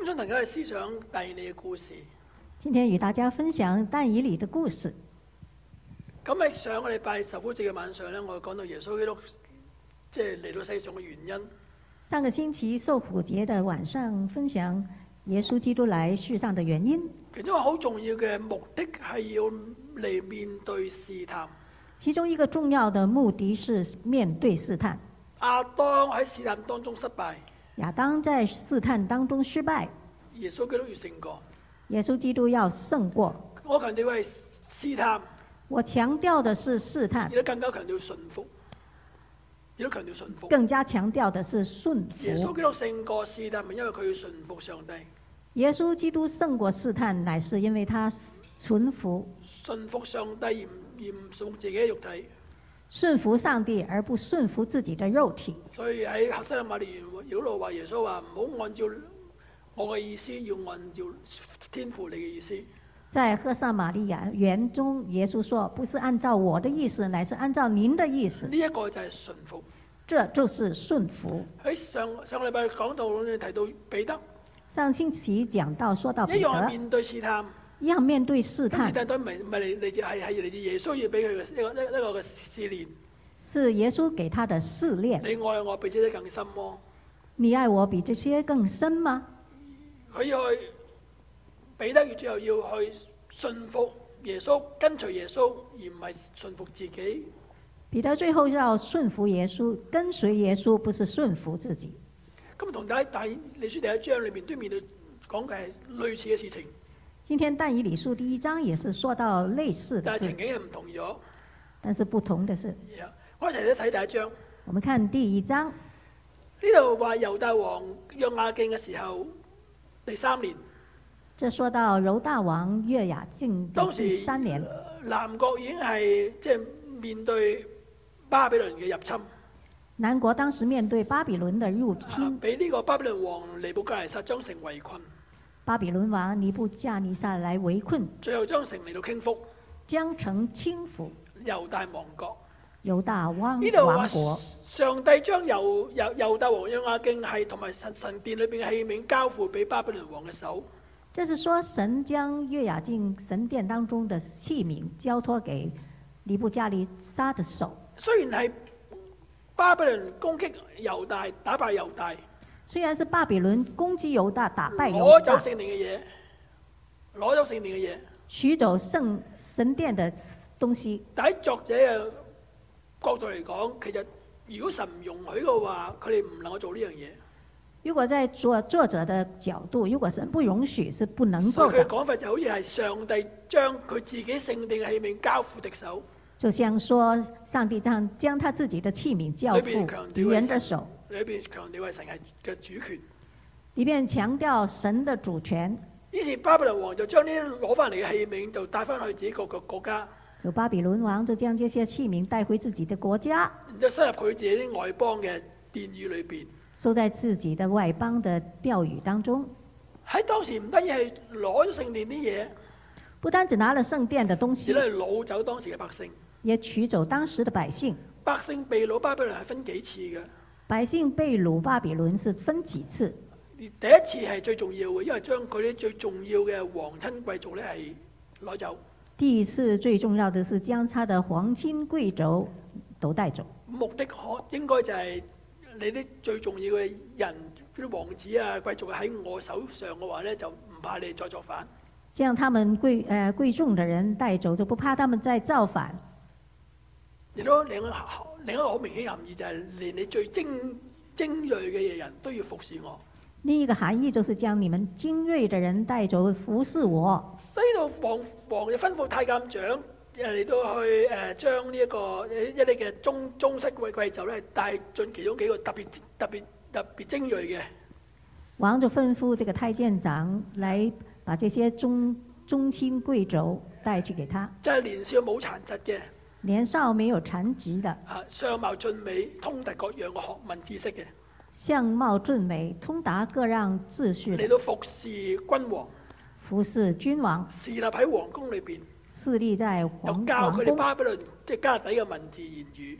咁想同大家思想但以理嘅故事。 今天與大家分享但以理的故事。 咁喺上個禮拜受苦節嘅晚上咧，我講到耶穌基督即係嚟到世上嘅原因。 上個星期受苦節的晚上分享耶穌基督來世上的原因。 其中一個好重要嘅目的係要嚟面對試探。 其中一個重要的目的是面對試探。 亞當喺試探當中失敗， 亞當在試探當中失敗， 耶穌基督要勝過。 耶穌基督要勝過。 我強調係試探， 我強調的是試探， 亦都更加強調順服，亦都強調順服。 更加強調的是順服。 耶穌基督勝過試探，係因為佢要順服上帝。 耶穌基督勝過試探，乃是因為他順服上帝而唔順服自己嘅肉體。 順服上帝而不順服自己的肉體。 所以喺客西馬尼園嗰度話，耶穌話唔好按照我嘅意思，要按照天父你嘅意思。 在赫撒瑪利亞園中，耶穌說：不是按照我的意思，乃是按照您的意思。 呢一個就係順服。 這就是順服。 喺上個禮拜講到你提到彼得。 上星期講到說到彼得， 一樣面對試探， 一樣面對試探。 試探都唔係嚟自嚟自耶穌要俾佢嘅一個嘅試煉。 是耶穌給他的試煉。 你愛我比這些更深麼？ 你愛我比這些更深嗎？ 佢要去彼得，最後要去順服耶穌，跟隨耶穌，而唔係順服自己。 彼得最後要順服耶穌，跟隨耶穌，不是順服自己。 咁同但以理書第一章裏面都面對講嘅係類似嘅事情。 今天但以理書第一章也是說到類似的， 但係情景係唔同咗。 但是不同的是， 我一齊嚟睇第一章。 我們看第一章， 呢度話猶大王約雅敬嘅時候第3年。 這說到猶大王約雅敬的第3年。 南國已經係即係面對巴比倫嘅入侵。 南國當時面對巴比倫的入侵， 俾呢個巴比倫王尼布甲尼撒將城圍困。 巴比倫王尼布甲尼撒來圍困， 最後將城嚟到傾覆， 將城傾覆， 猶大亡國。 猶大亡呢度話國。 上帝將猶大王約雅敬係同埋神殿裏邊嘅器皿交付俾巴比倫王嘅手。 這是說神將約雅敬神殿當中的器皿交託給尼布甲尼撒的手。 雖然係巴比倫攻擊猶大，打敗猶大。 雖然是巴比倫攻擊猶大，打敗猶大， 攞走聖殿嘅嘢，攞走聖殿嘅嘢， 取走神殿的東西。 但喺作者嘅角度嚟講，其實如果神唔容許嘅話，佢哋唔能夠做呢樣嘢。 如果在作者的角度，如果神不容許，是不能夠的。 所以佢嘅講法就好似係上帝將佢自己聖殿嘅器皿交付敵手。 就像說上帝將他自己的器皿交付敵人的手。 裏邊強調係神嘅主權。 裏邊強調神的主權。 於是巴比倫王就將呢啲攞翻嚟嘅器皿就帶翻去自己個國家。 就巴比倫王就將這些器皿帶回自己的國家， 然之後收入佢自己啲外邦嘅殿宇裏邊， 收在自己的外邦的廟宇當中。 喺當時唔單止係攞咗聖殿啲嘢， 不單只拿了聖殿的東西， 而係擄走當時嘅百姓， 也取走當時的百姓。 百姓被擄巴比倫係分幾次嘅？ 百姓被擄巴比倫是分幾次？ 第一次係最重要嘅，因為將佢啲最重要嘅皇親貴族咧係攞走。 第一次最重要的是將他的皇親貴族都帶走。 目的應該就係你啲最重要嘅人，啲王子啊、貴族喺我手上嘅話咧，就唔怕你哋再作反。 將他們貴重的人帶走，就不怕他們再造反。 亦都另一個好明顯嘅含義就係，連你最精鋭嘅人都要服侍我。 另一個含義就是將你們精鋭的人帶走服侍我。 所以到王就吩咐太監長嚟到去將呢一啲嘅宗室貴族咧帶進其中幾個特別精鋭嘅。 王就吩咐這個太監長來把這些宗親貴族帶去給他。 就係年少冇殘疾嘅。 年少沒有殘疾的。 相貌俊美，通達各樣嘅學問知識嘅。 相貌俊美，通達各樣知識嚟到服侍君王， 服侍君王， 侍立喺皇宮裏邊， 侍立在皇宮， 教佢哋巴比倫即係加勒底嘅文字言語，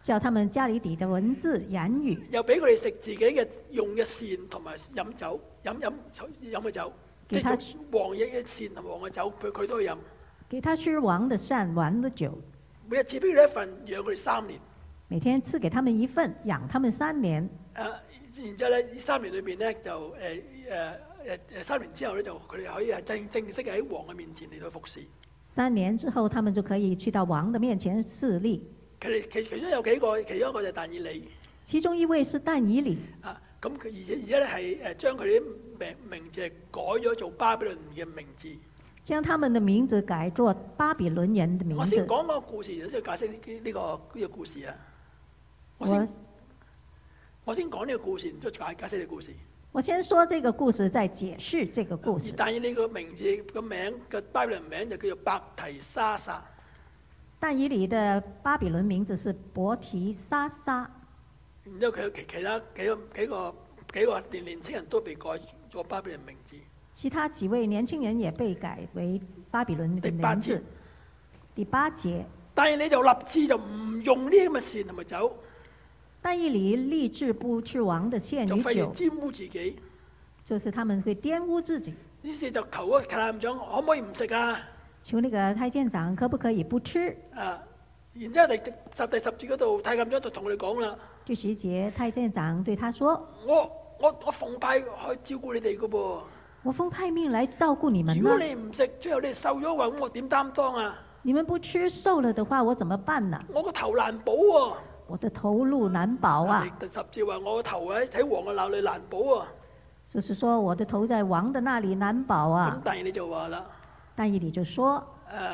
叫他們家裏底的文字言語， 又俾佢哋食自己嘅用嘅膳同埋飲酒，飲嘅酒，即給他係王嘅膳同王嘅酒，佢都去飲。 給他吃王的膳，王的酒， 每日賜俾佢哋一份，養佢哋3年。 每天賜給他們一份，養他們3年。 然之後咧，呢3年裏邊咧就3年之後咧，就佢哋可以係正式喺王嘅面前嚟到服侍。 3年之後，他們就可以去到王的面前侍立。 其中有幾個，其中一個就係但以理。 其中一位是但以理。 咁佢而家咧係將佢啲名字係改咗做巴比倫嘅名字。 將他們的名字改作巴比倫人的名字。 我先講個故事，然之後解釋呢個故事啊。我先講呢個故事，然之後解釋呢個故事。 我先說這個故事，再解釋這個故事。 但以理個名字個名嘅巴比倫名就叫做伯提沙撒。 但以理的巴比倫名字是伯提沙撒。 然之後佢其他幾個年輕人都被改咗巴比倫名字。 其他幾位年輕人也被改為巴比倫的名字。第8節。 但以理就立志就唔用呢啲咁嘅膳同埋酒。 但以理立志不吃王的獻與酒。 就費事玷污自己。 就是他們會玷污自己。 於是就求個太監長可唔可以唔食啊？ 求那個太監長可不可以不吃？ 然之後第10節嗰度，太監長就同佢哋講啦。 第10節，太監長對他說： 我奉派去照顧你哋嘅噃。 我奉派命來照顧你們。 如果你唔食，最後你瘦咗話，咁我點擔當啊？ 你們不吃瘦了的話，我怎麼辦呢？ 我個頭難保喎。 我的頭路難保啊！ 第10節話我個頭喺王嘅那裏難保啊。 就是說我的頭在王的那裏難保啊。 咁但係你就話啦。 但以理就說：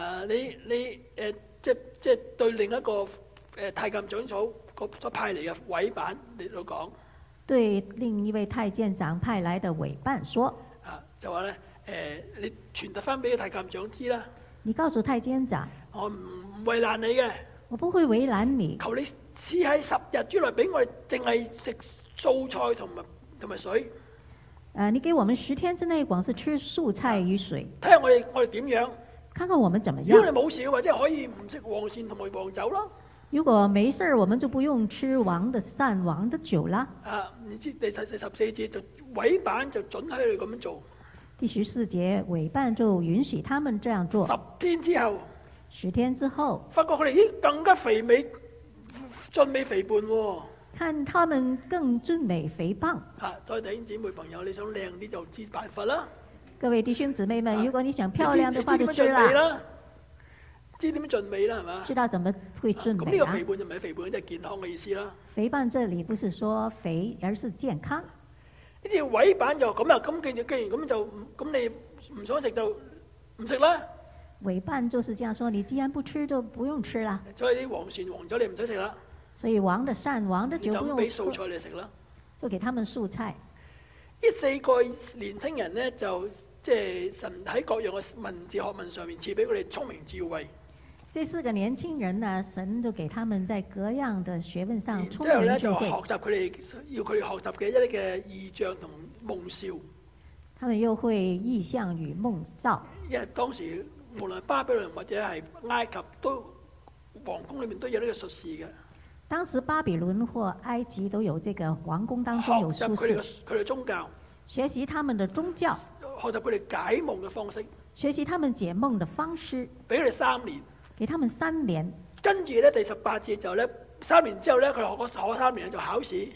即係對另一個太監長所派嚟嘅委辦嚟到講。對另一位太監長派來的委辦說： 就話咧你傳達翻俾個太監長知啦。 你告訴太監長， 我唔為難你嘅。 我不會為難你。 求你試喺10日之內俾我哋淨係食素菜同埋水。 你給我們10天之內光是吃素菜與水。 睇下我哋點樣？ 看看我們怎麼樣。 如果你冇事嘅話，即係可以唔食王膳同埋王酒咯。 如果沒事，我們就不用吃王的膳、王的酒啦。 唔知第14節就委辦就準許佢咁樣做。 第14節委辦就允許他們這樣做。 10天之後。 10天之後， 發覺佢哋咦更加肥美俊美肥胖喎。 看他們更俊美肥胖。 所以弟兄姊妹朋友，你想靚啲就知辦法啦。 各位弟兄姊妹們，如果你想漂亮的話就知啦。 知點樣俊美啦，係嘛？ 知道怎麼會俊美啊？ 咁呢個肥胖就唔係肥胖，即係健康嘅意思啦。 肥胖這裡不是說肥，而是健康。 呢啲委辦就咁啊，咁既然咁就咁你唔想食就唔食啦。 委辦就是這樣說，你既然不吃就不用吃啦。 所以啲王膳王酒你唔使食啦。 所以王的膳王的酒不用。 就俾素菜你食啦。 就給他們素菜。 呢4個年青人呢，就即係神喺各樣嘅文字學問上面賜俾佢哋聰明智慧。 這4個年輕人呢，神就給他們在各樣的學問上聰明智慧。 之後咧就學習佢哋要佢哋學習嘅一啲嘅異象同夢兆。他們又會異象與夢兆。 因為當時無論巴比倫或者係埃及都皇宮裏面都有呢個術士嘅。 當時巴比倫或埃及都有這個皇宮當中有術士。 學習佢哋宗教。 學習他們的宗教。 學習佢哋解夢嘅方式。 學習他們解夢的方式。 俾佢哋3年。 給他們3年。 跟住咧第18節就咧3年之後咧佢學3年就考試。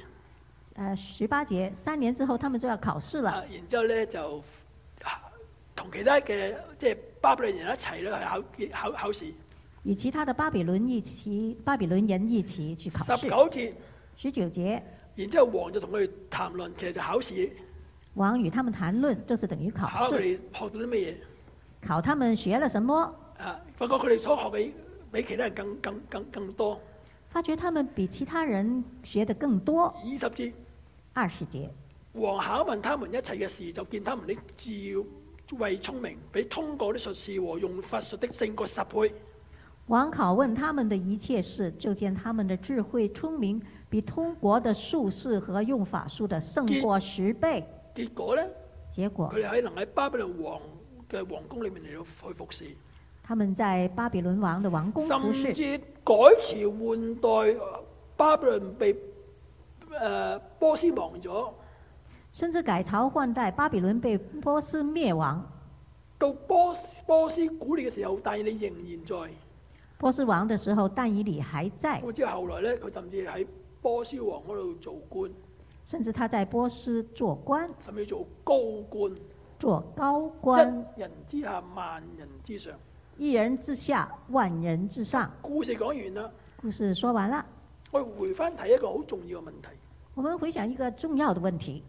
18節3年之後，他們就要考試了。 然之後咧就同其他嘅即係巴比倫人一齊咧去考試。與其他的巴比倫人一起去考試。19節。然之後王就同佢哋談論，其實就考試。 王與他們談論，就是等於考試。 考佢哋學到啲咩嘢？ 考他們學了什麼？ 發覺佢哋所學比其他人更多。 發覺他們比其他人學得更多。 20節。 20節。 王考問他們一切嘅事，就見他們的智慧聰明，比通過啲術士和用法術的勝過10倍。 王考問他們的一切事，就見他們的智慧聰明，比通國的術士和用法術的勝過10倍。 結果呢？ 結果佢哋能喺巴比倫王嘅皇宮裏面嚟到去服侍。 他們在巴比倫王的王宮服侍。 甚至改朝換代， 巴比倫被波斯亡咗， 甚至改朝換代，巴比倫被波斯滅亡。 到波斯古列嘅時候，但以理仍然在。 波斯王的時候，但以理還在， 咁之後後來咧，佢甚至喺波斯王嗰度做官， 甚至他在波斯做官， 甚至做高官， 做高官， 一人之下萬人之上。 一人之下，萬人之上。 故事講完啦， 故事說完了， 我回翻睇一個好重要嘅問題。 我們回想一個重要的問題。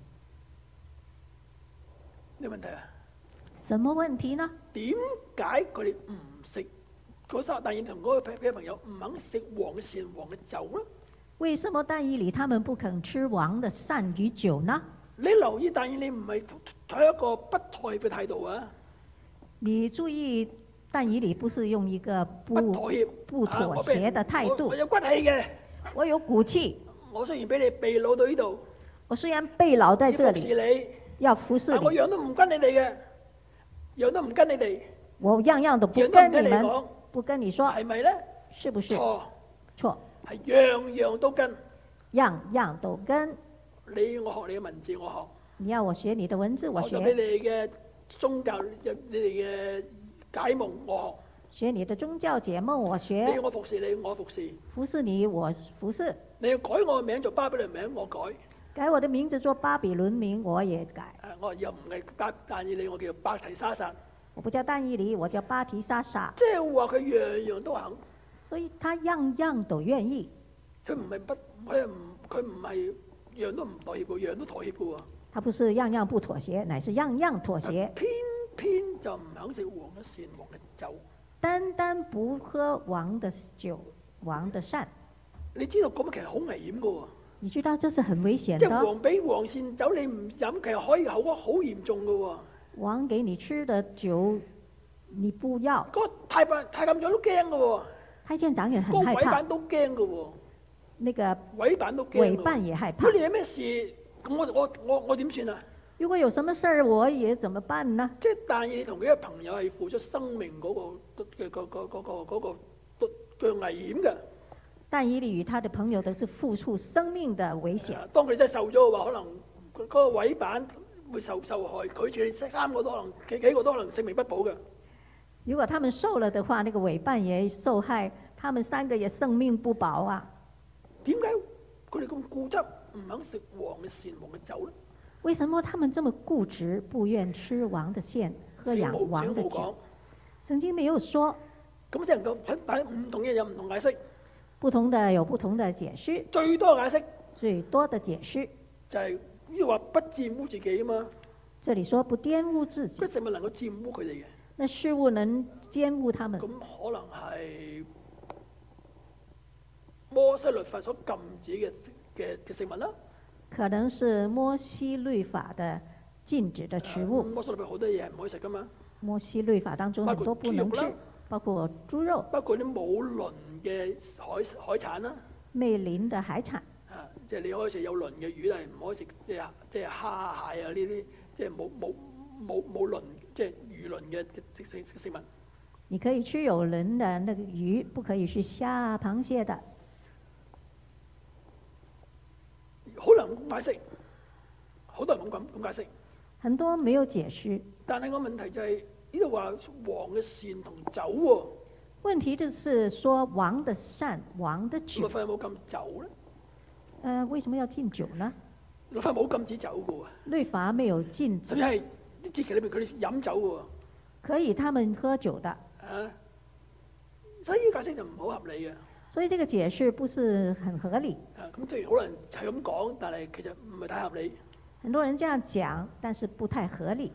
咩問題啊？ 什麼問題呢？ 點解佢哋唔食嗰三但以理同嗰個朋友唔肯食王嘅膳王嘅酒呢？ 為什麼但以理他們不肯吃王的膳與酒呢？ 你留意但以理唔係採一個不妥協嘅態度啊！ 你注意，但以理不是用一個不妥協、 不妥協的態度。 我有骨氣嘅， 我有骨氣。 我雖然俾你被擄到呢度， 我雖然被擄在這要服侍裡， 你， 要服侍但我你， 樣都唔跟你哋嘅，樣都唔跟你哋， 我樣樣都不樣都唔跟你們， 聽你講， 不跟你說， 係咪咧？ 是不是？ 錯， 錯， 係樣樣都跟。 樣樣都跟。 你我學你嘅文字，我學。 你要我學你的文字，我學你學； 哋嘅宗教，你哋嘅解夢，我學你的宗教解夢，我學。你學； 要我服侍你，我服侍。 服侍你，我服侍； 你要改我嘅名做巴比倫名，我改。 改我的名字做巴比倫名，我也改。 我又唔係但以理，我叫伯提沙撒。 我不叫但以理，我叫巴提沙撒。 即係話佢樣樣都肯。 所以他樣樣都願意。 佢唔係不，佢唔係樣都唔妥協嘅，樣都妥協嘅喎。 他不是樣樣不妥協，乃是樣樣妥協。 偏偏就唔肯食王嘅膳王嘅酒。 單單不喝王的酒、王的膳。 你知道咁其實好危險嘅喎。 你知道這是很危險即係的。 王俾王膳酒你唔飲，其實可以後果好嚴重嘅喎。 王給你吃的酒，你不要。 嗰個太監長都驚嘅喎。 太監長也很嗰個害怕。 委辦都驚嘅喎。 那個委辦都驚。 委辦也害怕。 如果你有咩事，咁我點算啊？ 如果有什麼事兒，我也怎麼辦呢？ 即係但以理同佢嘅朋友係付出生命嗰個危險嘅。 但以理與他的朋友都是付出生命的危險。 當佢真係受咗嘅話，可能嗰個委辦會受害，拒絕你三個都可能幾個都可能性命不保嘅。 如果他們受了的話，那個委辦也受害，他們三個也生命不保啊。 點解佢哋咁固執，唔肯食王嘅膳王嘅酒咧？ 為什麼他們這麼固執，不願吃王的膳，喝王的酒？聖經沒有說。 咁只能夠喺唔同嘅有唔同解釋。 不同的有不同的解釋。 最多解釋。 最多的解釋就係呢個話不玷污自己啊嘛。 這裡說不玷污自己。 嗰食物能夠玷污佢哋嘅。 那事物能玷污他們。 咁可能係摩西律法所禁止嘅食物啦。可能是摩西律法的禁止的食物。 摩西律法好多嘢係唔可以食噶嘛。 摩西律法當中很多不能吃，包括豬肉， 包括啲冇鱗嘅海產啦。 沒鱗的海產。 即係你可以食有鱗嘅魚，但係唔可以食即係蝦蟹啊呢啲，即係冇鱗即係魚鱗嘅食物。 你可以吃有鱗的那個魚，不可以是蝦螃蟹的。 好難咁解釋，好多人咁解釋。 很多沒有解釋。 但係個問題就係呢度話王嘅膳同酒喎。 問題就是說王的膳、王的酒。 律法有冇禁酒咧？ 為什麼要禁酒呢？ 律法冇禁止酒嘅喎。 律法沒有禁止。 甚至係啲節期裏邊佢哋飲酒嘅喎。 可以，他們喝酒的。 所以呢個解釋就唔好合理嘅。 所以這個解釋不是很合理。 咁雖然好多人係咁講，但係其實唔係太合理。 很多人這樣講，但是不太合理。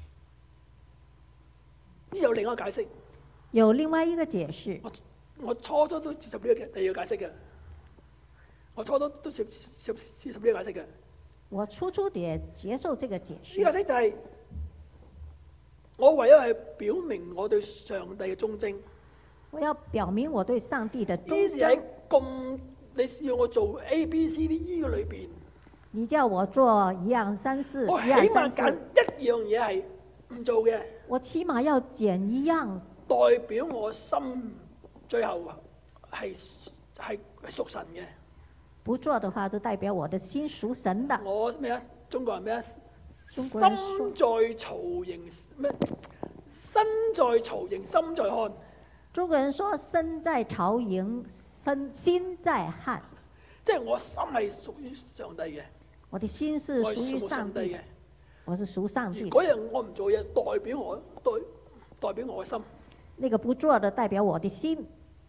有另外一個解釋。 有另外一個解釋。 我初初都接受呢個第二個解釋嘅。我初初都接受呢個解釋嘅。 我初初也接受這個解釋。 呢個解釋就係我唯有係表明我對上帝嘅忠貞。 我要表明我對上帝的忠貞。 喺咁你要我做 A、B、C、D、E 嘅裏邊， 你叫我做一樣三四， 我起碼揀一樣嘢係唔做嘅。 我起碼要揀一樣， 代表我心最後係屬神嘅。 不做的話，就代表我的心屬神的。 我咩啊？中國人咩啊？ 中國人心在曹營咩？身在曹營心在漢。 中國人說身在曹營，心在漢。 即係我心係屬於上帝嘅， 我的心是屬於上帝嘅，我是屬上帝的。 嗰日我唔做嘢，代表我嘅心。 那個不做的代表我的心。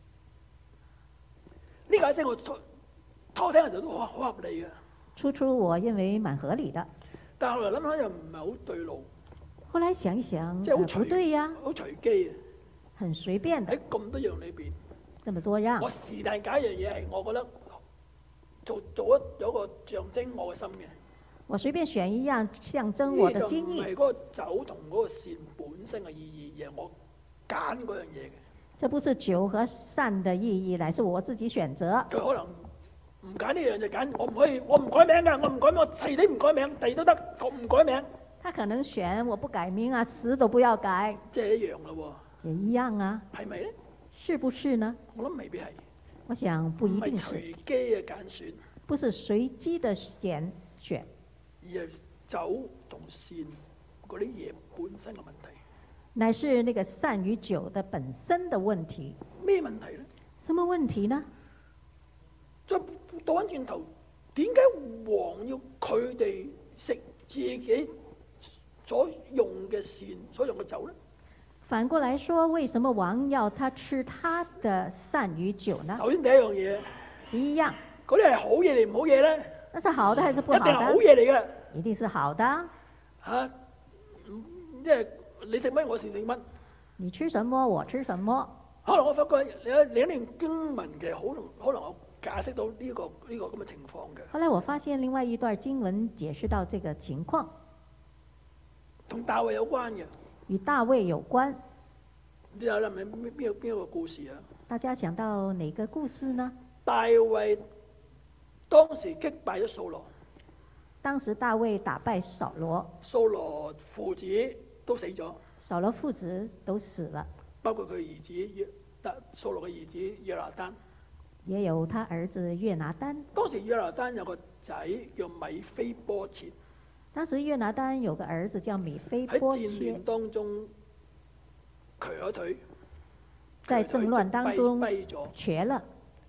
呢個一聲我偷聽嘅時候都好合理嘅。 初我認為蠻合理的， 但係後來諗下又唔係好對路。 後來想一想， 即係好不對呀， 好隨機啊！ 很隨便的。 喺咁多樣裏邊， 這麼多樣， 我是但揀一樣嘢係我覺得做有一個象徵我嘅心嘅。 我隨便選一樣象徵我的心意。 呢就唔係嗰個酒同嗰個善本身嘅意義，而係我揀嗰樣嘢嘅。 這不是酒和善的意義，乃是我自己選擇。 佢可能唔揀呢樣就揀，我唔可以，我唔改名㗎，我唔改名，我細啲唔改名，第二都得，我唔改名。 他可能選我不改名啊，死都不要改， 即係一樣咯也一樣啊， 喎，係咪咧？ 是不是呢？ 我諗未必係， 我想不一唔係定是， 隨機嘅揀選， 不是隨機的選， 而係酒同善嗰啲嘢本身嘅問題。 乃是那個善與酒的本身的問題。 咩問題咧？ 什麼問題呢？ 再倒翻轉頭，點解王要佢哋食自己所用嘅膳、所用嘅酒咧？ 反過來說，為什麼王要他吃他的善與酒呢？ 首先第一樣嘢， 第一樣， 嗰啲係好嘢定唔好嘢咧？ 那是好的還是不好一定係好的？ 嘢嚟嘅一定是好的。 嚇，即係你食乜，我食乜。 你吃什麼，我吃什麼。 可能我發覺有另一段經文嘅，可能我解釋到呢個咁嘅情況嘅。 後來我發現另外一段經文解釋到這個情況， 同大衛有關嘅。 與大衛有關。 你有諗起邊個故事啊？ 大家想到哪個故事呢？ 大衛當時擊敗咗掃羅， 當時大衛打敗掃羅， 掃羅父子都死咗， 掃羅父子都死了， 包括佢兒子掃羅嘅兒子約拿單， 也有他兒子約拿單。 當時約拿單有個仔叫米非波設， 當時約拿單有個兒子叫米非喺波戰亂切， 當中瘸咗腿， 在政亂當中跛咗。 瘸了。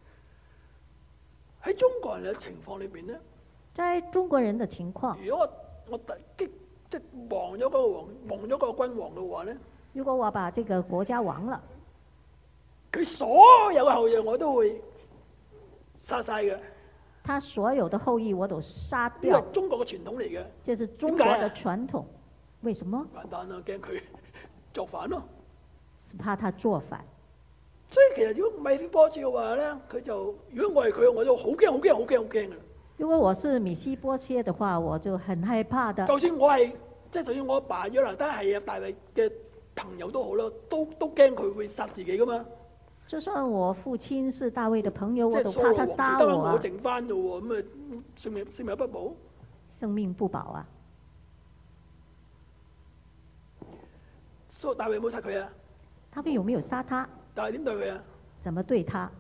喺中國人嘅情況裏邊咧， 在中國人的情況， 如果我即亡咗嗰個王，亡咗嗰個君王嘅話咧， 如果我把這個國家亡了， 佢所有嘅後裔我都會殺晒嘅。 他所有的後裔我都殺呢掉。 個係中國嘅傳統嚟嘅。 這是中國的傳統。為什麼？ 簡單啦，驚佢作反咯。 是怕他做反。 所以其實如果米非波設嘅話咧，佢就如果我係佢，我就好驚、好驚、好驚、好驚嘅。 如果我是米西波切的話，我就很害怕的。 就算我係就算我阿爸約拿單係大衛嘅朋友都好啦，都驚佢會殺自己噶嘛。 就算我父親是大衛的朋友， 即係我都怕他殺我得啊我！剩翻啫喎，咁啊性命不保。 生命不保啊！ 所以大衛有冇殺佢啊？ 大衛有沒有殺他？ 大衛點對佢啊？ 怎麼對他？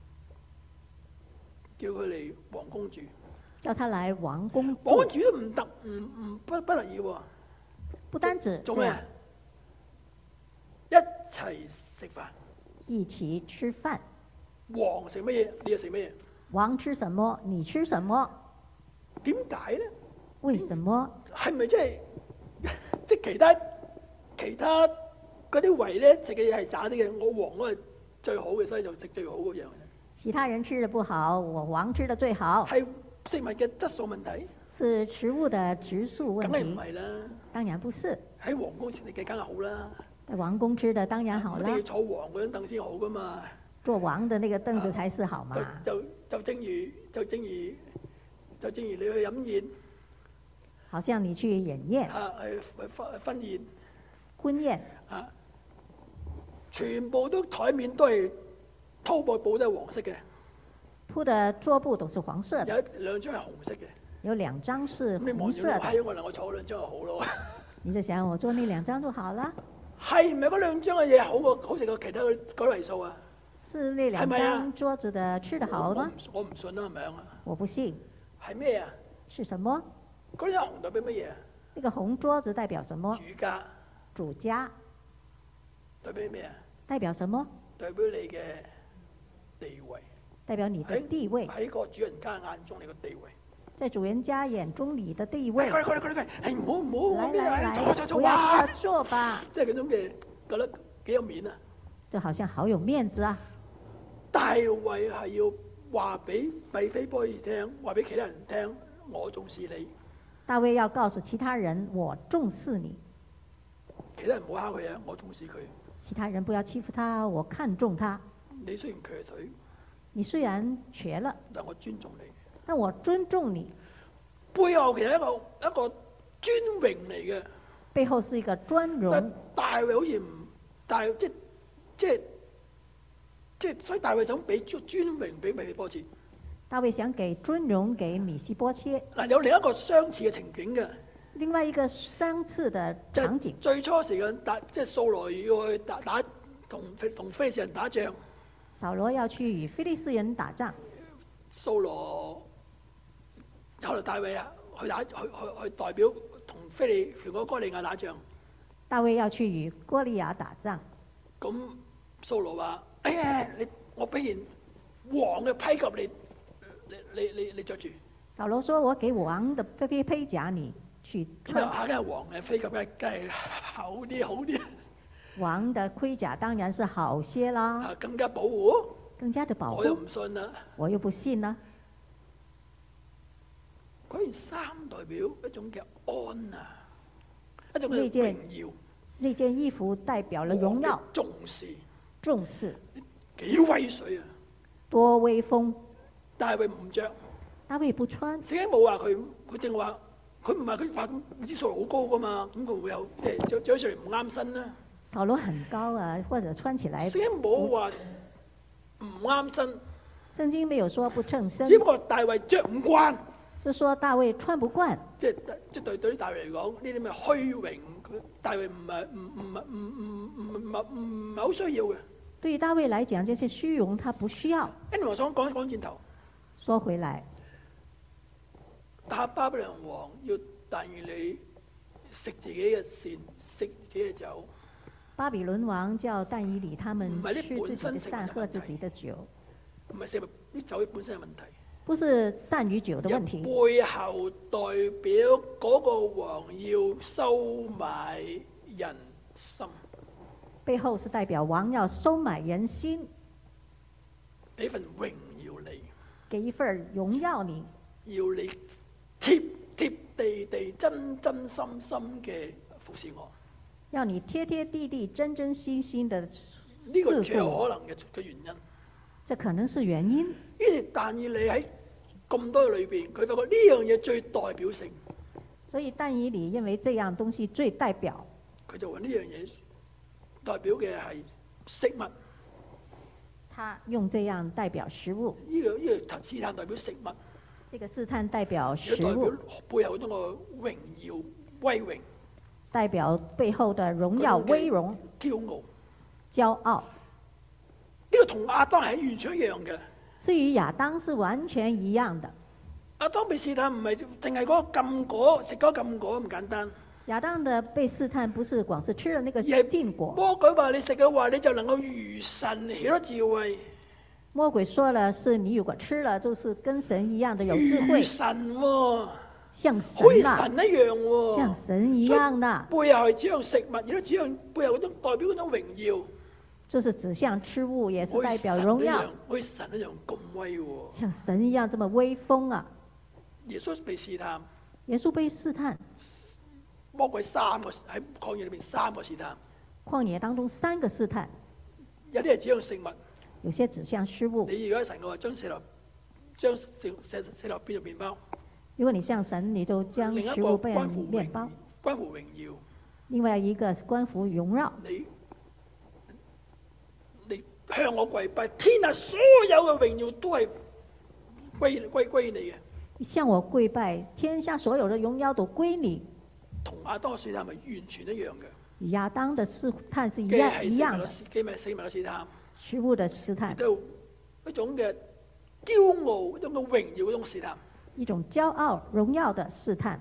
叫佢嚟皇宮住。 叫他來王宮住。 皇宮住都唔得，不得已喎。 不單止做咩？一齊食飯。 一起吃飯。 王食乜嘢？你又食乜嘢？ 王吃什麼？你吃什麼？ 點解咧？ 為什麼？ 係咪即係其他嗰啲圍咧食嘅嘢係渣啲嘅？我王嗰係最好嘅，所以就食最好嗰樣。 其他人吃得不好，我王吃得最好。 係食物嘅質素問題？ 是食物的質素問題？ 梗係唔係啦。 當然不是。 喺皇宮食嘅梗係好啦。 在王宮吃的當然好啦一定要。坐皇嗰張凳先好噶嘛。 坐王的那個凳子才是好嘛。 就正如你去飲宴， 好像你去飲宴。 去婚宴。 婚宴。 全部都台面都係鋪布都係黃色嘅。 鋪的桌布都是黃色的。 有兩張係紅色嘅。 有兩張是紅色的。 係我能夠坐兩張就好咯。 你就想我坐呢兩張就好了。 係唔係嗰兩張嘅嘢好食過其他嗰啲位數啊？ 是那兩張桌子的吃得好嗎？ 我唔信啦，係咪啊？ 我不信。 係咩啊？ 是什麼？ 嗰啲紅代表乜嘢啊？ 那個紅桌子代表什麼？ 主家主家。 代表咩啊？ 代表什麼？ 代表你嘅地位。 代表你的地位。 喺個主人家眼中，你個地位。 在主人家眼中，你的地位。 佢，係唔好咩啊？坐， 不要坐吧。 即係嗰種嘅覺得幾有面啊！ 就好像好有面子啊！ 大衛係要話俾米非波設聽，話俾其他人聽，我重視你。 大衛要告訴其他人，我重視你。 其他人唔好蝦佢啊！我重視佢。 其他人不要欺負他，我看重他。 你雖然瘸腿， 你雖然瘸了， 但我尊重你。 但我尊重你。 背後其實一個尊榮嚟嘅。 背後是一個尊榮。 大衛好似唔大，所以大衛想俾尊榮俾米非波設。 大衛想給尊榮給米西波切。 嗱，有另一個相似嘅情景嘅。 另外一個相似嘅場景。 最初時間掃羅要去打同非利士人打仗。 掃羅要去與非利士人打仗。 掃羅後來大衛啊，去代表同全個哥利亞打仗。大衛要去與哥利亞打仗。 咁掃羅話：哎呀，我俾件王嘅盔甲你着住。 掃羅說：我給王的披甲你去穿。 梗係王嘅盔甲梗係厚啲。 王的盔甲當然是好些啦。 更加保護。 更加的保護。 我又唔信啦。 我又不信啦。 嗰件衫代表一種嘅安啊，一種嘅榮耀。 呢件衣服代表了榮耀。 重視。 重視。 幾威水啊！ 多威風。 大衛唔着。 大衛不穿。 聖經冇話佢淨話佢唔係佢話唔知掃羅好高噶嘛，咁佢會有即係着上嚟唔啱身啦。 掃羅很高啊，或者穿起來。 聖經冇話唔啱身。 聖經沒有說不稱身。 只不過大衛着唔慣。 就說大衛穿不慣。即係對於大衛嚟講，呢啲咩虛榮，大衛唔係好需要嘅。對於大衛來講，這些虛榮他不需要。 我想講轉頭。 說回來， 打巴比倫王要但以理食自己嘅膳，食自己嘅酒。 巴比倫王叫但以理他們吃自己的膳，喝自己的酒。 唔係食物啲酒本身嘅問題。 不是善與酒的問題。 背後代表嗰個王要收買人心。 背後是代表王要收買人心， 俾份榮耀你， 給一份榮耀你， 要你貼貼地地、真真心心嘅服侍我。 要你貼貼地地、真真心心的。 呢個最有可能嘅原因。 這可能是原因。 於是但以理喺咁多裏邊，佢發覺呢樣嘢最代表性。 所以但以理認為這樣東西最代表。 佢就話呢樣嘢代表嘅係食物。 他用這樣代表食物。 呢個試探代表食物。 這個試探代表食物。 代表背後嗰個榮耀威榮。 代表背後的榮耀威榮。 驕傲。 驕傲。 呢個同亞當係完全一樣嘅。 至於亞當是完全一樣的。 亞當被試探唔係淨係嗰個禁果，食嗰個禁果咁簡單。 亞當的被試探不是光是吃了那個禁果。 魔鬼話你食嘅話，你就能夠如神曉得智慧。 魔鬼說了，是你如果吃了，就是跟神一樣的有智慧。 如神喎， 像神啦， 神一樣喎， 像神一樣的。 背後係指向食物，亦都指向背後嗰種代表嗰種榮耀。 就是指向吃物，也是代表榮耀。 好似神一樣咁威喎。 像神一樣這麼威風啊！ 耶穌被試探。 耶穌被試探。 魔鬼喺曠野裏面3個試探。 曠野當中3個試探。 有啲係指向食物。有些指向食物。 你如果神嘅話，將石頭變做麵包。 如果你像神，你就將食物變成麵包。 關乎榮耀。 另外一個關乎榮耀。 你向我跪拜，天下所有嘅榮耀都係歸你嘅。 你向我跪拜，天下所有的榮耀都歸你。 同亞當嘅試探係完全一樣嘅。 亞當的試探是一樣的。 既係食物嘅試探， 食物的試探。 都一種嘅驕傲、一種嘅榮耀嗰種試探。 一種驕傲、榮耀的試探。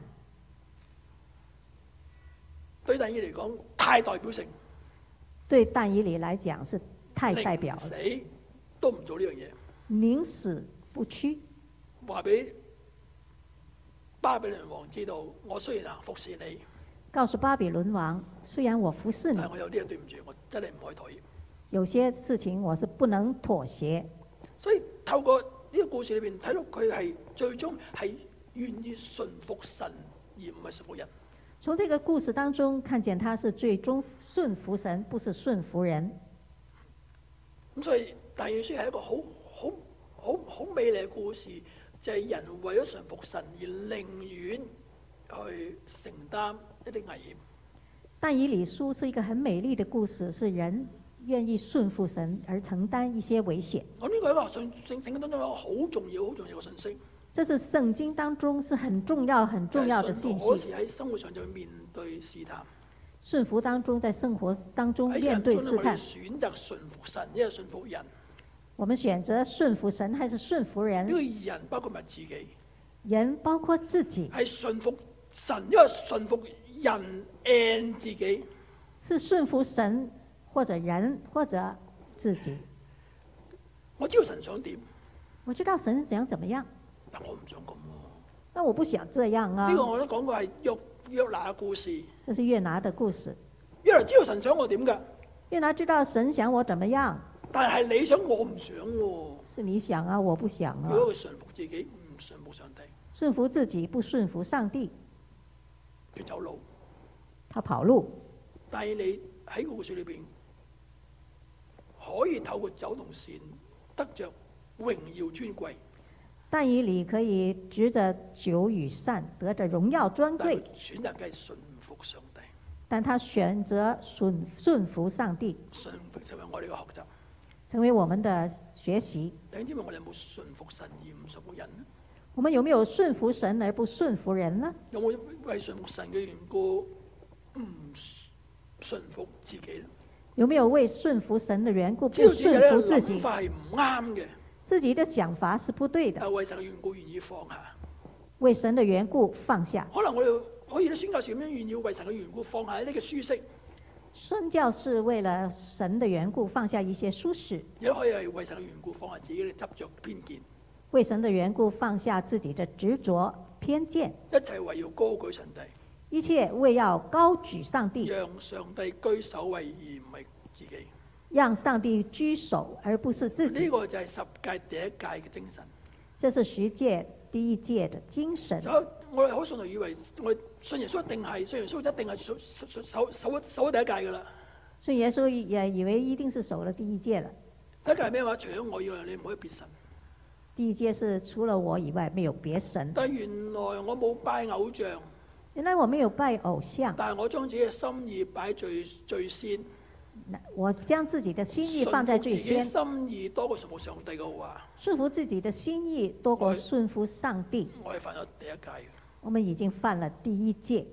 對但以理嚟講，太代表性， 對但以理來講是太代表寧死都唔做呢樣嘢。 寧死不屈， 話俾巴比倫王知道，我雖然服侍你， 告訴巴比倫王，雖然我服侍你， 但係我有啲嘢對唔住，我真係唔可以妥協。 有些事情我是不能妥協。 所以透過呢個故事裏邊睇到佢係最終係願意順服神，而唔係順服人。 從這個故事當中看見他是最終順服神，不是順服人。 咁所以但以理書係一個好美麗嘅故事，就係人為咗順服神而寧願去承擔一啲危險。 但以理書是一個很美麗的故事，是人願意順服神而承擔一些危險。 我呢個係一個聖經當中一個好重要嘅信息。 這是聖經當中是很重要的信息。 嗰時喺生活上就會面對試探。 順服當中，在生活當中面對試探。 選擇順服神，一係順服人。 我們選擇順服神，還是順服人？ 呢個人包括埋自己。 人包括自己。 係順服神，因為順服人 and 自己。 是順服神，或者人，或者自己。 我知道神想點。 我知道神想怎麼樣。 但我唔想咁喎。 但我不想這樣啊。 呢個我都講過係約拿嘅故事。 這是約拿的故事。 約拿知道神想我點㗎？ 約拿知道神想我怎麼樣。 但係你想我唔想喎。 是你想啊，我不想啊。 如果佢順服自己，唔順服上帝。 順服自己，不順服上帝。 佢走路。 他跑路。 但係你喺故事裏邊可以透過走同善得着榮耀尊貴。 但以理可以執着酒與善，得着榮耀尊貴。 選擇嘅係順服上帝。 但他選擇順服上帝。 順服成為我哋嘅學習， 成為我們的學習。 弟兄姊妹，我哋有冇順服神而唔順服人呢？ 我們有沒有順服神而不順服人呢？ 有冇為順服神嘅緣故唔順服自己呢？ 有沒有為順服神的緣故不順服自己？ 諗法係唔啱嘅。 自己的想法是不對的。 但為神嘅緣故願意放下。 為神的緣故放下。 可能我哋可以喺宣教士咁樣願意為神嘅緣故放下呢個舒適。 宣教士為了神的緣故放下一些舒適。 亦都可以係為神嘅緣故放下自己嘅執着偏見。 為神的緣故放下自己的執着偏見。 一切為要高舉上帝。 一切為要高舉上帝。 讓上帝居首位而唔係自己。 讓上帝居首，而不是自己。 呢個就係十誡第一誡嘅精神。 這是十誡第一誡的精神。 我哋好信就以為我哋信耶穌一定係信耶穌一定係守第一誡㗎啦。 信耶穌也以為一定是守了第一誡了。 第一誡係咩話？除咗我以外，你唔可以別神。 第一誡是除了我以外沒有別神。 但原來我冇拜偶像。 原來我沒有拜偶像。 但係我將自己嘅心意擺最先。 我將自己的心意放在最先。 順服自己心意多過順服上帝嘅話。 順服自己的心意多過順服上帝。 我係犯咗第一誡。 我們已經犯了第一誡。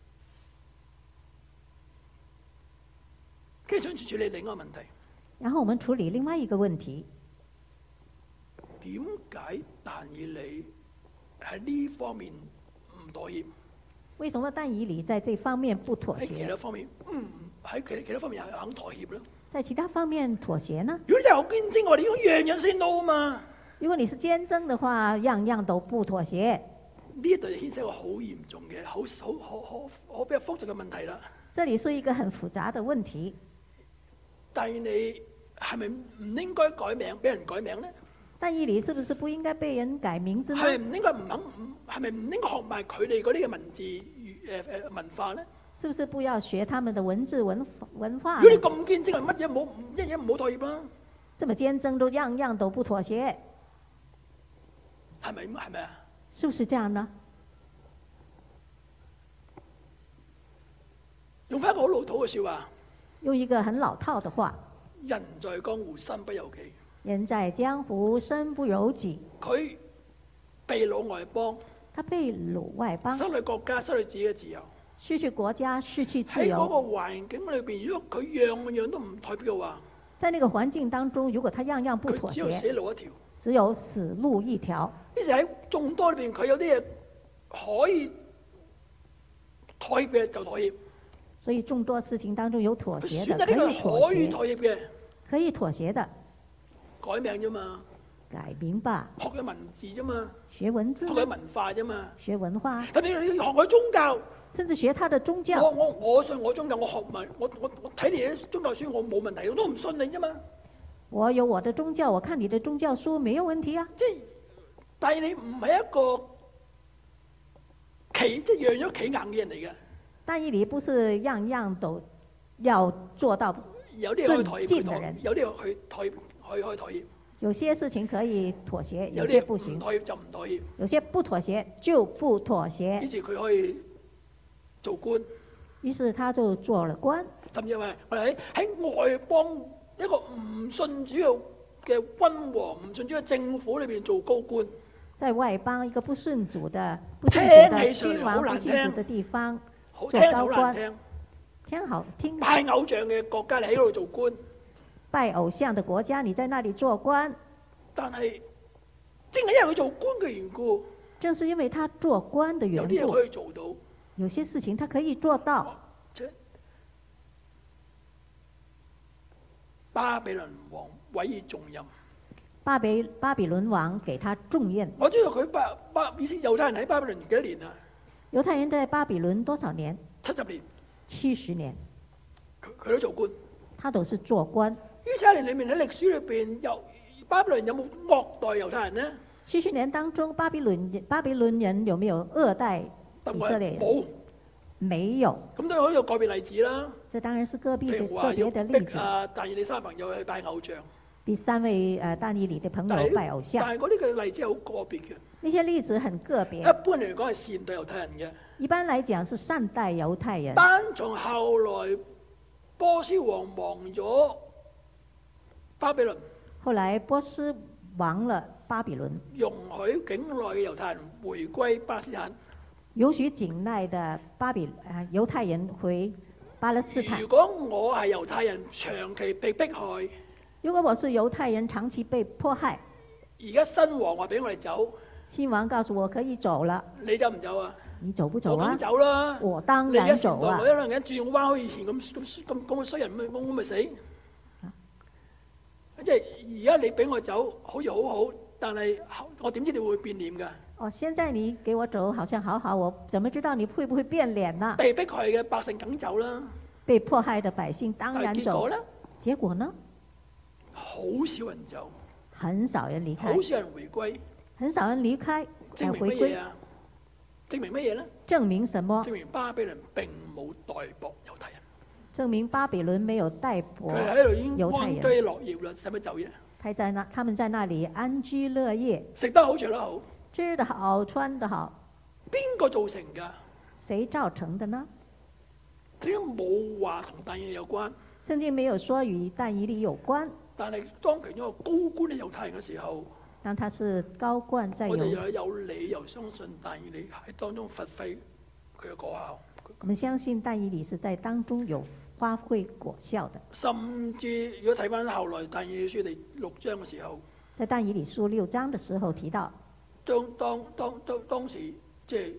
跟住想處理另一個問題。 然後我們處理另外一個問題。 點解但以理喺呢方面唔妥協？ 為什麼但以理在這方面不妥協？ 喺其他方面喺其他方面又肯妥協咧？ 在其他方面妥協呢？ 如果你真係好堅貞，我哋應該樣樣先到啊嘛。 如果你是堅貞的話，樣樣都不妥協。 呢一度就牽涉一個好嚴重嘅、好比較複雜嘅問題啦。 這裡是一個很複雜的問題。 但係你係咪唔應該改名，俾人改名呢？ 但以理是不是不應該被人改名字呢？ 係咪唔應該係咪唔應該學埋佢哋嗰啲嘅文字文化呢？ 是不是不要學他們的文字文化？ 如果你咁堅貞，乜嘢冇一嘢唔好妥協啦？ 這麼堅貞都樣樣都不妥協， 係咪啊？ 是不是這樣呢？ 用翻一個好老土嘅説話， 用一個很老套的話： 人在江湖身不由己。 人在江湖身不由己。 佢被擄外邦， 他被擄外邦， 失去國家，失去自己嘅自由， 失去國家，失去自由。 喺嗰個環境裏邊，如果佢樣樣都唔妥協嘅話， 在那個環境當中，如果他樣樣不妥協， 佢只有死路一條。 只有死路一條。 於是喺眾多裏邊，佢有啲嘢可以妥協嘅就妥協， 所以眾多事情當中有妥佢協的， 選擇呢個可以妥協， 妥協嘅可以妥協的， 改名啫嘛， 改名吧， 學嘅文字啫嘛， 學文字學，嘅文化啫嘛， 學文化， 甚至你要學佢宗教。 甚至學他的宗教。 我信我宗教，我學埋我睇你啲宗教書，我冇問題，我都唔信你啫嘛。 我有我的宗教，我看你的宗教書沒有問題啊。 即係，但係你唔係一個即係樣樣企硬嘅人嚟嘅。 但以理不是樣樣都要做到有啲可以妥協， 盡的人有啲去妥協，可以妥協。 有些事情可以妥協，有有啲唔些不行。 妥協就唔妥協。 有些不妥協就不妥於協， 是佢可以做官， 於是他就做了官。 甚至係我哋喺外邦一個唔信主嘅君王、唔信主嘅政府裏邊做高官。 在外邦一個不信主的聽起上君王、 嚟好難不信主聽的地方好做高聽就好難官， 聽。 聽好聽。 拜偶像嘅國家，你喺嗰度做官， 拜偶像的國家，你在那裡做官， 但係正係因為佢做官嘅緣故， 正是因為他做官的緣故有啲嘢可，以做到。 有些事情他可以做到。 即巴比倫王委以重任， 巴比倫王給他重任。 我知道佢以前猶太人喺巴比倫幾多年啊？ 猶太人在巴比倫多少年 70年， ？70年， 佢都做官。 他都是做官。 呢7年裏面喺歷史裏邊，巴比倫有冇惡待猶太人呢？ 70年當中，巴比倫人有沒有惡待以色列人？ 冇， 沒有。 咁都可以有個別例子啦。 這當然是個譬如別話要的例子。 逼但以理三朋友去拜偶像， 第三位但以理的朋友拜偶像， 但係嗰啲嘅例子係好個別嘅。 那些例子很個別。 一般嚟講係善待猶太人嘅。 一般來講是善待猶太人。 單從後來波斯王亡咗巴比倫， 後來波斯亡了巴比倫， 容許境內嘅猶太人回歸巴勒斯坦。 允許境內的猶太人回巴勒斯坦如。果我係猶太人，長期被迫害， 如果我是猶太人，長期被迫害， 而家新王話俾我哋走， 新王告訴我可以走了， 你走唔走啊？ 你走不走啊我梗？走啦！ 我當你而家然走啊前代我！一兩人轉個彎，好似以前咁嘅衰人，我咪死。即係而家你俾我走，好似好好，但係我點知你會變臉㗎？ 哦，現在你給我走，好像好好，我怎麼知道你會不會變臉呢？ 被迫害嘅百姓梗走啦， 被迫害的百姓當然走。 但係結果咧， 結果呢？ 好少人走， 很少人離好開， 少人回歸， 很少人離開證明回歸， 乜嘢啊？證明乜嘢咧？ 證明什麼？ 證明巴比倫並冇待薄猶太人， 證明巴比倫沒有待薄佢喺度已經猶太人。 安居樂業啦，使乜走啫？ 他們在那裡安居樂業， 食得好，着得好， 吃得好，穿得好， 邊個造成㗎？ 誰造成的呢？ 點解冇話同但以理有關？ 聖經沒有說與但以理有關， 但係當其中一個高官嘅猶太人嘅時候， 當他是高官在我哋猶， 有理由相信但以理喺當中發揮佢嘅果效。 我們相信但以理是在當中有發揮果效的。 甚至如果睇翻後來但以理書第6章嘅時候， 在但以理書6章的時候提到， 當時即係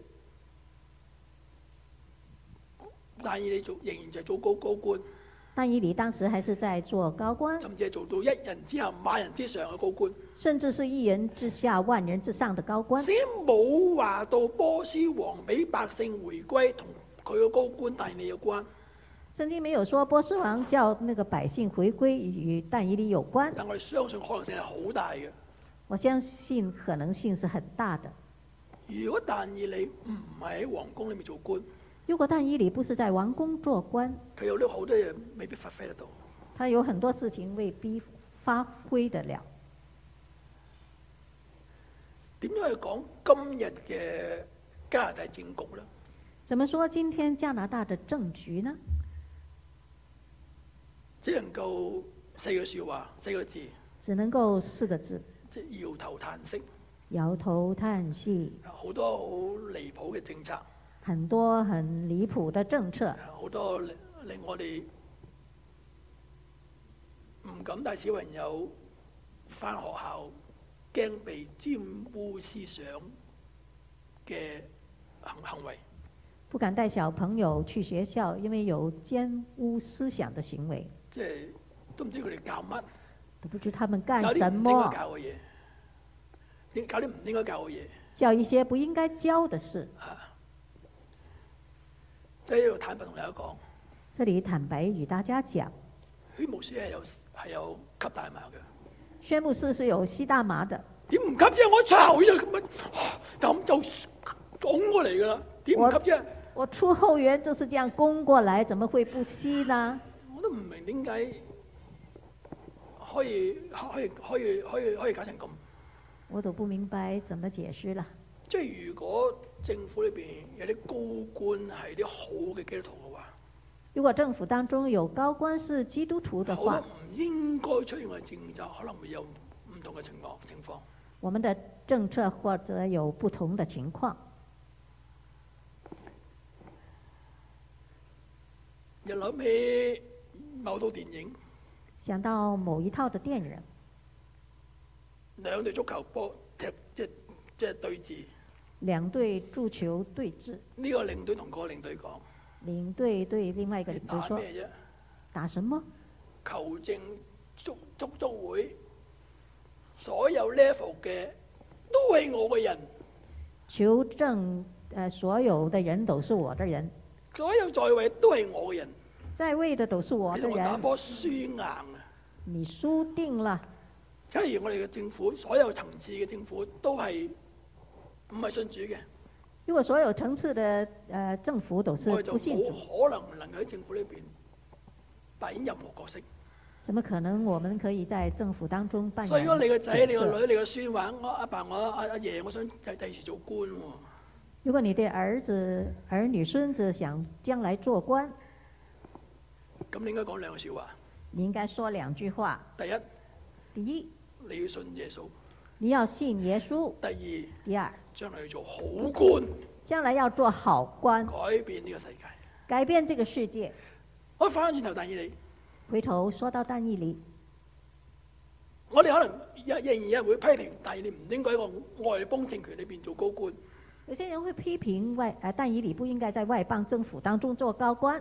但以理仍然就係做高官， 但以理當時還是在做高官， 甚至係做到一人之下萬人之上嘅高官。 甚至是一人之下萬人之上的高官。 先冇話到波斯王俾百姓回歸同佢嘅高官但以理有關， 聖經沒有說波斯王叫那個百姓回歸與但以理有關， 但我哋相信可能性係好大嘅。 我相信可能性是很大的。 如果但以理唔係喺皇宮裏面做官， 如果但以理不是在王宮做官， 佢有啲好多嘢未必發揮得到。 他有很多事情未必發揮得了。 點樣去講今日嘅加拿大政局呢？ 怎麼說今天加拿大的政局呢？ 只能夠4個説話，4個字， 只能夠4個字， 即係搖頭嘆息。 搖頭嘆息。 好多好離譜嘅政策， 很多很離譜的政策， 好多令我哋唔敢帶小朋友返學校驚被沾污思想嘅行為。 不敢帶小朋友去學校，因為有奸污思想的行為。 即係都唔知佢哋教乜， 都不知他們教幹什啲唔應該麼， 教嘅嘢，教啲唔應該教嘅嘢。 教一些不應該教的事。 即係呢度坦白同大家講， 這裡坦白與大家講， 宣牧師係有吸大麻嘅。 宣牧師是有吸大麻的。 點唔吸啫？我出後院就拱過嚟㗎啦，點唔吸啫？ 我出後園就是這樣攻過來，怎麼會不吸呢？ 我都唔明點解可以搞成咁。 我都不明白怎麼解釋了。 即係如果政府裏邊有啲高官係啲好嘅基督徒嘅話， 如果政府當中有高官是基督徒的話， 好多唔應該出現嘅政策可能會有唔同嘅情況。 我們的政策或者有不同的情況。 又諗起某套電影， 想到某一套的電影， 兩隊足球波踢即係對峙。 兩隊足球對峙。 呢個領隊同嗰個領隊講： 領隊對另外一個領隊說： 打咩啫？ 打什麼？ 球證足會所有 level 嘅都係我嘅人。 球證所有的人都是我的人。 所有在位都係我嘅人。 在位的都是我的人。 你同我打波輸硬啊！ 你輸定了。 假如我哋嘅政府，所有層次嘅政府都係唔係信主嘅， 如果所有層次的政府都是我哋就不信主， 冇可能喺政府裏邊扮演任何角色。 怎麼可能我們可以在政府當中扮演角色？ 所以如果你個仔、你個女、你個孫話：我阿爸、我阿爺，我想第二時做官喎。 如果你對兒女孫子想將來做官， 咁你應該講兩個笑話。 你應該說兩句話。第一， 你要信耶穌。 你要信耶穌。 第二，將來要做好官。 將來要做好官， 改變呢個世界。 改變這個世界。 我翻返轉頭但以理。 回頭說到但以理， 我哋可能仍然有人會批評但以理唔應該喺個外邦政權裏邊做高官。 有些人會批評但以理不應該在外邦政府當中做高官。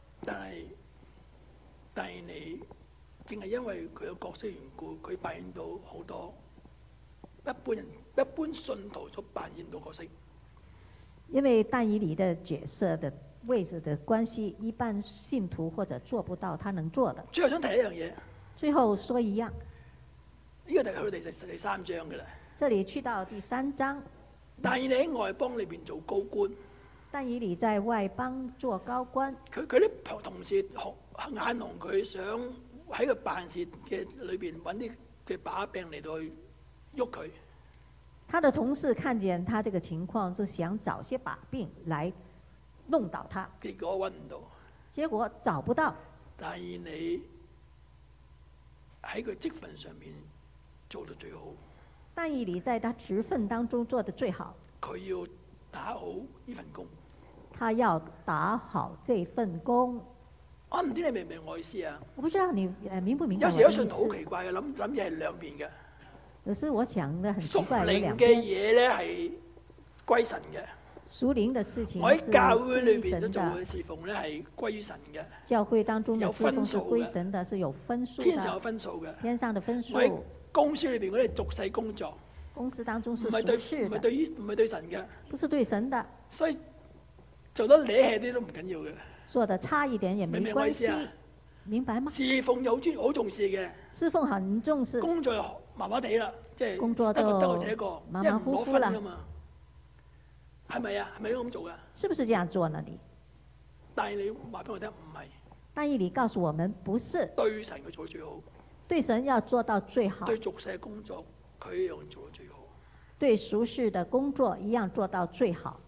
但以理正係因為佢嘅角色緣故，佢扮演到好多一般信徒所扮演到角色。 因為但以理的角色的位置的關係，一般信徒或者做不到他能做的。 最後想提一樣嘢。 最後說一樣。 呢個就去到第三章嘅啦。 這裡去到第三章。 但以理喺外邦裏邊做高官。 但以理在外邦做高官。 佢啲同事眼紅佢，想喺個辦事嘅裏邊揾啲嘅把柄嚟到去喐佢。 他的同事看見他這個情況，就想找些把柄來弄倒他。 結果揾唔到。 結果找不到。 但以理喺佢職份上面做得最好。 但以理在他職份當中做得最好。 佢要打好呢份工。 他要打好這份工。 我唔知你明唔明我意思啊？ 我不知道你明不明白我的意思。 有時有信徒好奇怪嘅，諗嘢係兩邊嘅。 有時我想得很奇怪，有兩邊。屬靈嘅嘢咧係歸神嘅。 屬靈的事情。 我喺教會裏邊都做嘅侍奉咧係歸於神嘅。 教會當中的侍奉是歸神的，是有分數的。 天上有分數嘅。 天上的分數。 喺公司裏邊嗰啲俗世工作。 公司當中是唔係對神嘅。 不是對神的。 所以做得攣氣啲都唔緊要嘅。 做得差一點也沒關係。明白嗎？ 侍奉有好重視嘅。 侍奉很重視。 工作又麻麻地啦，即係工作就馬馬虎虎啦。 係咪啊？係咪咁做噶？ 是不是這樣做呢？你？ 但係你話俾我聽，唔係。 但以理告訴我們，不是。 對神佢做最好。 對神要做到最好。 對俗世工作，佢一樣做到最好。 對俗世的工作一樣做到最好。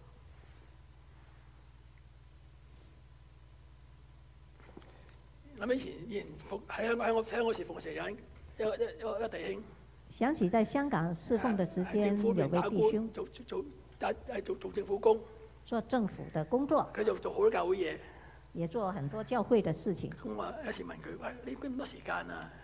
諗起以前喺我侍奉嘅時候，有一弟兄。 想起在香港侍奉的時間，有位弟兄做政府工， 做政府的工作。 佢就做好多教會嘢， 也做很多教會的事情。 咁我有時問佢：喂，你邊咁多時間啊？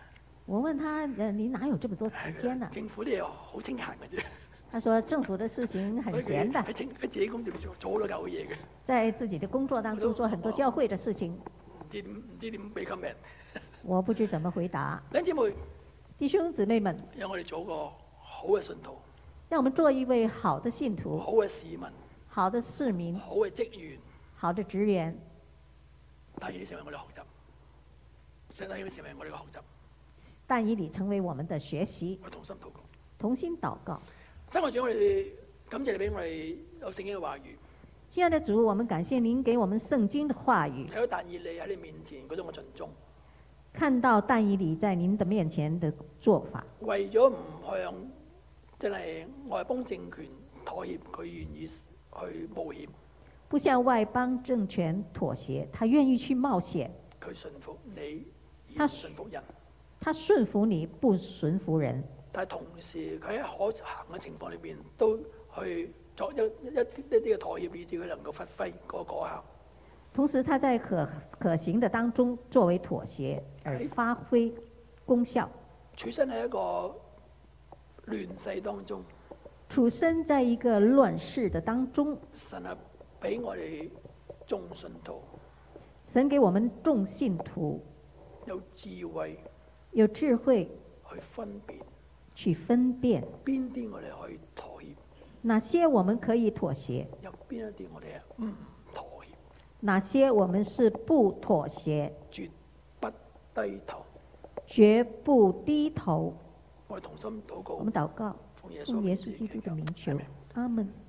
我問他：你哪有這麼多時間呢？ 政府啲嘢好清閒嘅啫， 他說政府的事情很所以閒的， 喺自己工作做好多舊嘢嘅， 在自己的工作當中做很多教會的事情。 唔知點俾 comment。 我不知怎麼回答。 弟兄姊妹， 弟兄姊妹們， 讓我哋做個好嘅信徒， 讓我們做一位好的信徒、 好嘅市民， 好的市民、 好嘅職員， 好的職員。 但願成為我哋學習，聖經成為我哋嘅學習。 但以理成為我們的學習， 我同心禱告， 同心禱告。 親愛的主，我哋感謝你俾我哋有聖經嘅話語， 親愛的主，我們感謝您給我們聖經的話語， 睇到但以理喺你面前嗰種嘅盡忠， 看到但以理在您的面前的做法， 為咗唔向真係外邦政權妥協，佢願意去冒險， 不向外邦政權妥協，他願意去冒險。 佢順服你， 他而順服人。 他順服你，不順服人。 但係同時，佢喺可行嘅情況裏邊，都去作一啲嘅妥協，以至佢能夠發揮嗰個果效。 同時，他在可行的當中作為妥協而發揮功效。 處身喺一個亂世當中， 處身在一個亂世的當中， 神啊，俾我哋眾信徒神給我們眾信徒有智慧有智慧去分辨去分辨邊啲我哋可以妥協， 哪些我們可以妥協， 有邊一啲我哋係唔妥協， 哪些我們是不妥協， 絕不低頭。 絕不低頭。 我哋同心禱告， 我們禱告， 奉耶奉耶穌穌基督的名求阿們， 阿門。